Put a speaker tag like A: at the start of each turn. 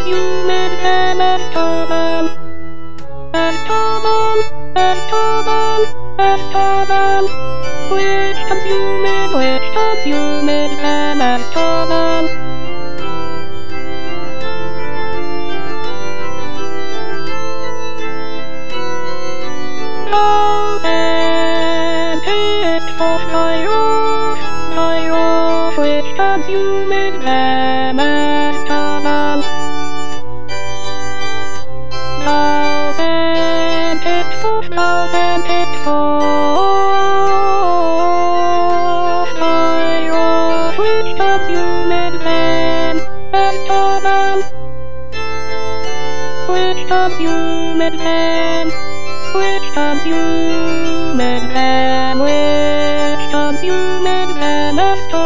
A: consumed them as Azkaban. Azkaban, Azkaban, Azkaban. Which consumed them as Azkaban. Which consumed them as Azkaban. Thou sentest forth Skyros, which consumed them as Azkaban. Which consumed them, which consumed them, which consumed them as Azkaban.